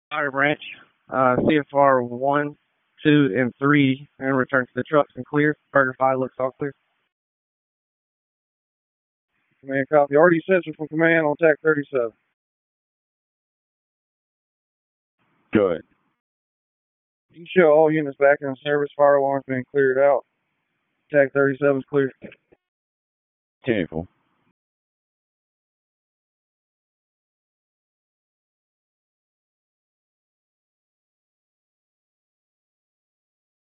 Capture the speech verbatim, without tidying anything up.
Fire branch, uh, C F R one, two, and three, and return to the trucks and clear. Burger five looks all clear. Command copy. Already sensor from command on TAC thirty-seven. Good. You can show all units back in service. Fire alarm's been cleared out. TAC thirty-seven's clear. Careful.